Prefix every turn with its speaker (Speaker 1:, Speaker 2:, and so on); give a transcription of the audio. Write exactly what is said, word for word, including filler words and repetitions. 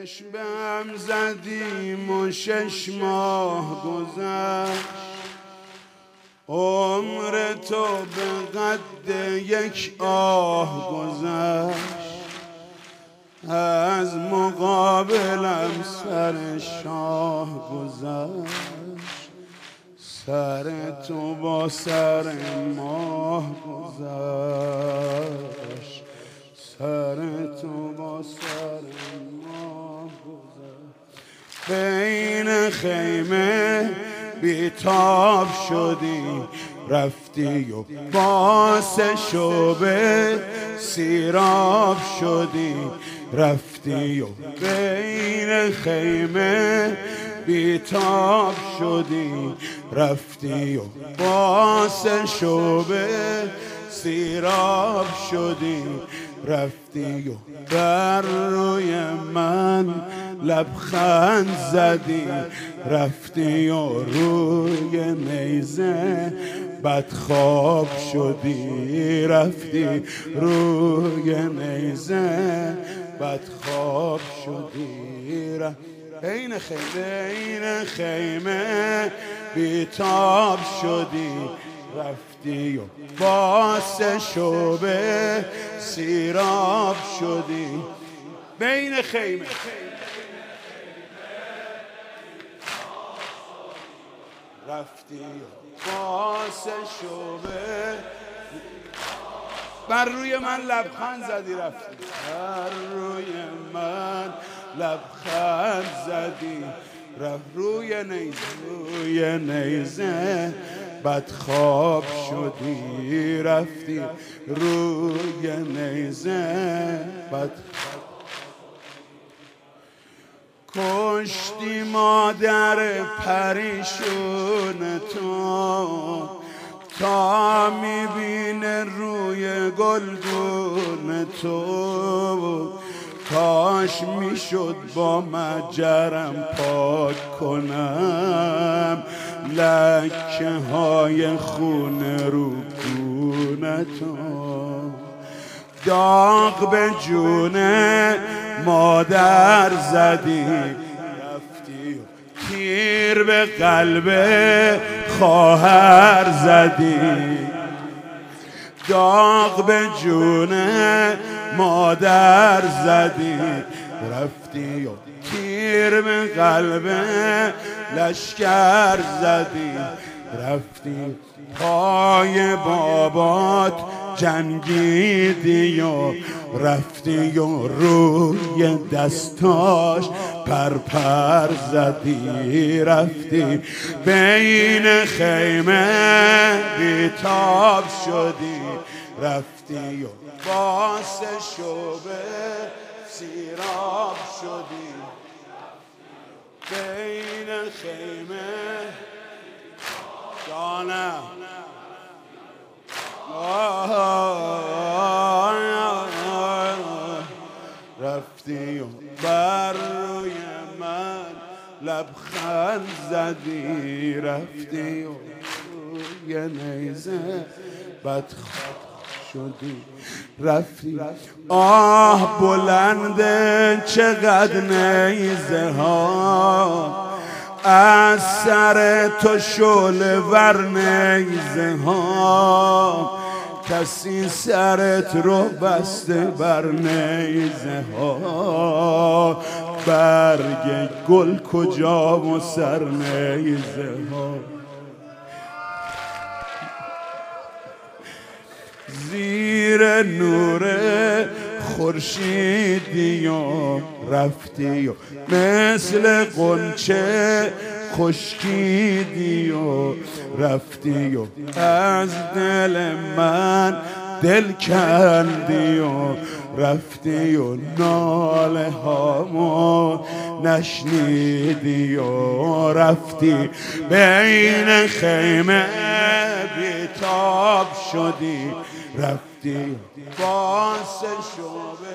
Speaker 1: چشمم زدیم و شش ماه گذشت، عمر تو به قد یک آه گذشت. از مقابلم سر شاه گذشت، سر تو با سر ماه گذشت، سر تو با سر ماه گذشت. بین خیمه بیتاب شدی رفتی و باس شعبه سیراب شدی رفتی و بین خیمه بیتاب شدی رفتی و باس شعبه سیراب شدی رفتی و بر روی من لبخند زدی رفتی و روی نیزه بدخواب شدی رفتی روی نیزه بدخواب شدی رفتی. بین خیمه بین خیمه بیتاب شدی رفتی و باس شعبه سیراب شدی. بین خیمه رفتی و باس شعبه بر روی من لبخند زدی رفتی بر روی من لبخند زدی رفت روی نیزه روی نیزه بدخواب شدی رفتی روی نیزه بدخواب. کشتی مادر پریشون تو تا میبینه روی گلگون تو. کاش میشد با مجرم پاک کنم لکه های خون رو گونه تو. داغ به جون مادر زدی رفتی تیر به قلب خواهر زدی. داغ به جون مادر زدی رفتی و تیر به قلب لشکر زدی رفتی. پای بابات جنگیدی و رفتی و روی دستاش پرپر زدی رفتی. بین خیمه بیتاب شدی رفتی و باس شعبه سیراب شدی. بین خیمه جانم رفتی و بر روی من لبخند زدی رفتی و روی نیزه بدخواب شدی رفتی. آه بلنده چقدر نیزه ها از سر تو شعله ور نیزه ها. کسی سرت رو بسته بر نیزه ها برگ گل کجا و سر نیزه ها. زیر نور خورشیدی و رفتی و مثل غنچه خشکیدی و رفتی و از دل من دل کندی و رفتی و ناله هامو نشنیدی و رفتی. بین خیمه بیتاب شدی رفتی باس شعبه